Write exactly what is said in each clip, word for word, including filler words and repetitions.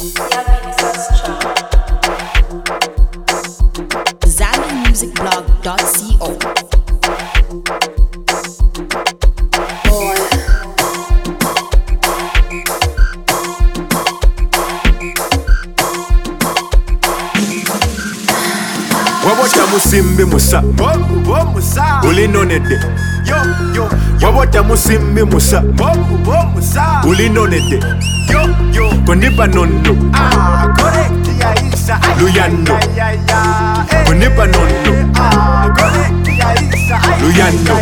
Zambian Music Blog dot co. Wabota musimbi musa uli nonede Wabota musimbi musa uli nonede Konipa nono Luyando Konipa nono Luyando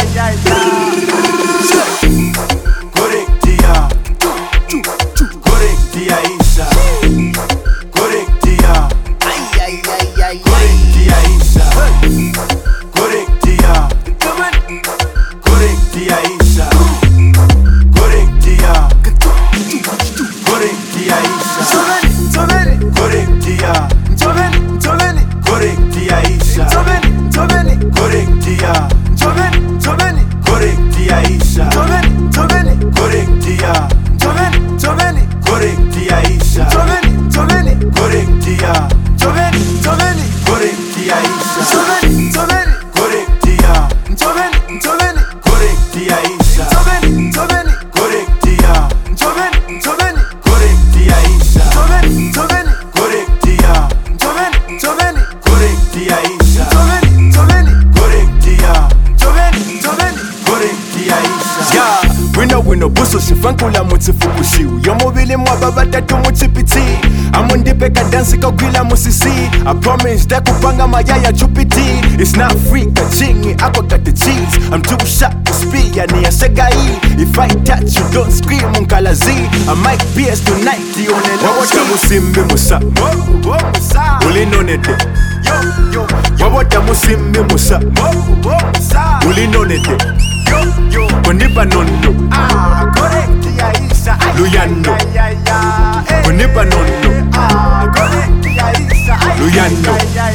Correctia Correctia Isa Correctia Correctia Isa Correctia Correctia Isa Correctia Correctia Isa Correctia Correctia Isa Correctia Correctia Isa Correctia Correctia Isa Correctia Correctia Isa Correctia Correctia Isa Correctia Correctia Isa Correctia Correctia Isa Correctia Isa Yeah, wino wino buso shifankula mutifukushiu Yomobili mwababa tatu mutipiti Amundipeka dansi kawila musisi I promise that kupanga mayaya chupiti It's not free kachingi ako got the cheese I'm too sharp to speak yani ya segai If I touch you don't scream unkalazi I might be as tonight the only love Wabota musimbi musa uli nonede Wabota musimbi musa uli nonede Konipa nono Luyando Konipa nono Luyando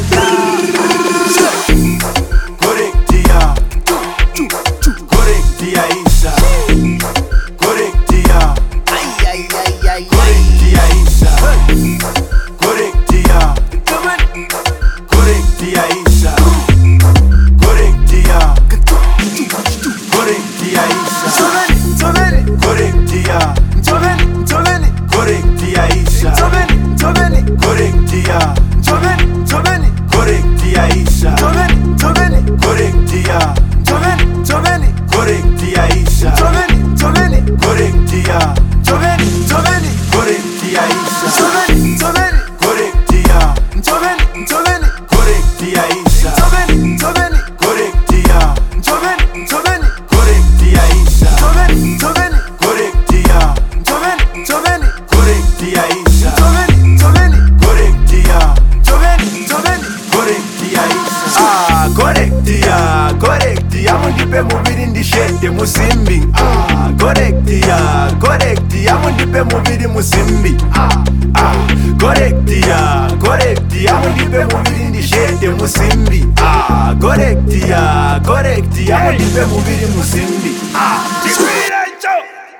Correctia Correctia Isa Correctia Correctia Isa Correctia Correctia Isa Correctia Correctia Isa Correctia Correctia Isa Correctia Correctia Isa Correctia Correctia Isa Correctia Correctia Isa Correctia Correctia Isa Correctia Correctia Isa Correctia Correctia Isa Correctia Correctia Isa Ah, correctia, correctia Mundipe mubiri ndishete musimbi Ah, correctia, correctia Mundipe mubiri musimbi Ah, ah Correctia, correctia Mundipe mubiri ndishete musimbi Ah, correctia, correctia Mundipe mubiri musimbi Ah, Chikwira Cho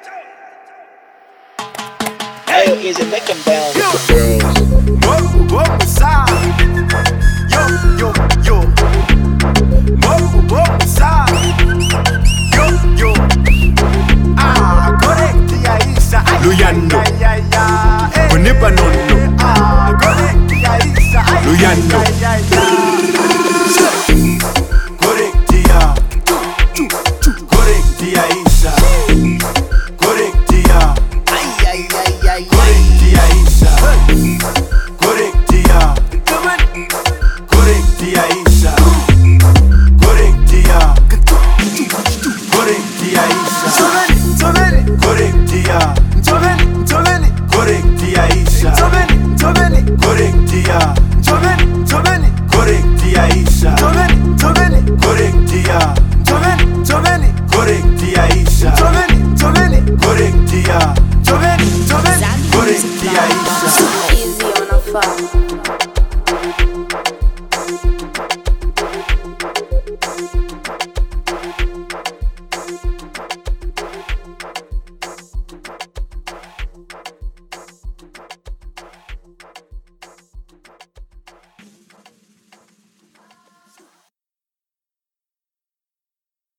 Hey, is it Beckham Bell? Whoa, whoa, side. Yo, yo, yo. Whoa, whoa, side. Yo, yo. Ah, correctia Isa. Luyando. Konipa nono. Ah, correctia Isa. Luyando. Correctia. Correctia Isa. Correctia. Correctia Isa Correctia Correctia Isa Correctia Correctia Isa Correctia Correctia Isa Correctia Correctia Isa Correctia Correctia Isa Correctia Zambian Music Blog dot co. Easy on a phone.